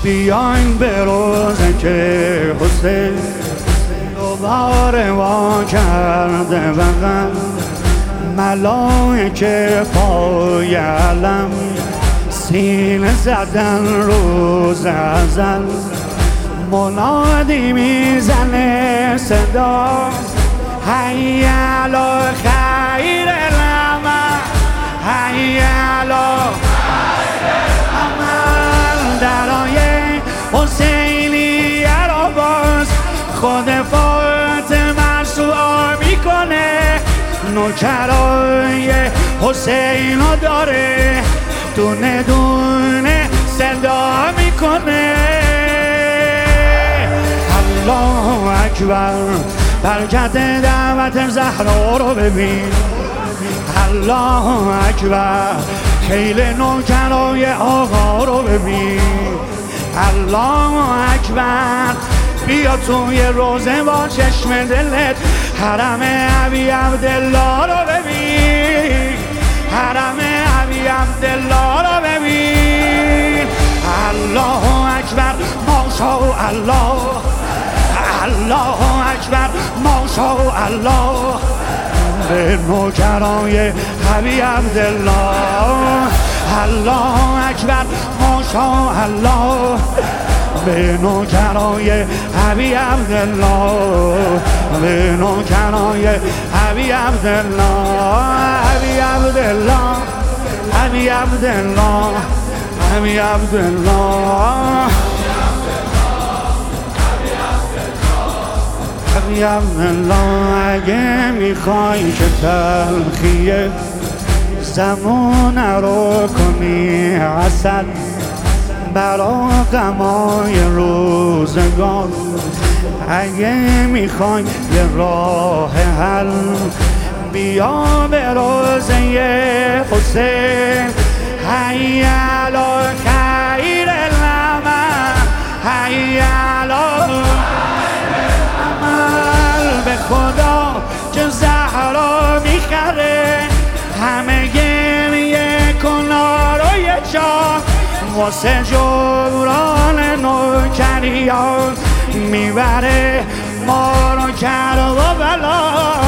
بیاین به روزه که حسین دوباره وا کرده بغل، ملائکه پای علم سینه زدن روز ازل. منادی میزنه صدا حی علی خیر العمل، حی علی عمل. درای حسینیه را باز خود فاطمه سوال میکنه، نوکرای حسین رو داره دونه دونه صدا میکنه. الله اکبر، برکت دعوت زهرا رو ببین. الله اکبر، خیل نوکرای آقا رو ببین. الله اکبر، بیا توی روزه با چشم دلت حرم ابی عبدالله رو ببین. حرم ابی عبدالله رو ببین. الله اکبر، ماشاءالله. الله اکبر، ماشاءالله. به نوکرای ابی عبدالله. الله اکبر، ماشاءالله. به نوکرای ابی عبدالله. به نوکرای ابی عبدالله. ابی عبدالله، ابی عبدالله، ابی عبدالله، ابی عبدالله. اگه میخوای که تلخیه زمونه رو کنی عسل، برا غمای روزگار اگه میخوای یه راه حل، بیا به روزه حسین. حی علی خیر العمل، حی علی عمل. به خدا که زهرا میخره همه گریه کنا رو یه جا، واسه جبران نوکریان میبره ما رو کر و بلا.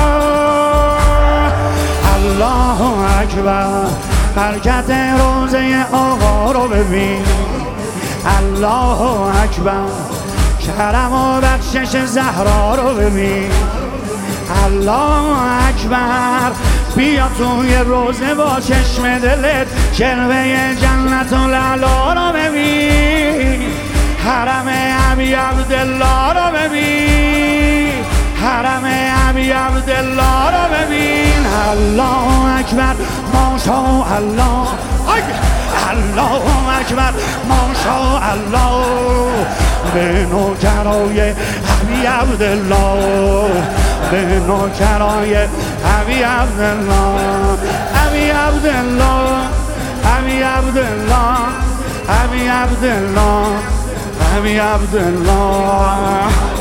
الله اکبر، برکت روزه آقا رو ببین. الله اکبر، کرم و بخشش زهرا رو ببین. الله اکبر، بیا توی روزه با چشم دلت جلوه جنت و لعلا رو ببین. حرم ابی عبدالله رو ببین. حرم ابی عبدالله رو ببین. الله اکبر، ماشاءالله. الله اکبر، ماشاءالله. به نوکرای ابی عبدالله. به نوکرای ابی عبدالله. ابی عبدالله، ابی عبدالله، ابی عبدالله، ابی عبدالله.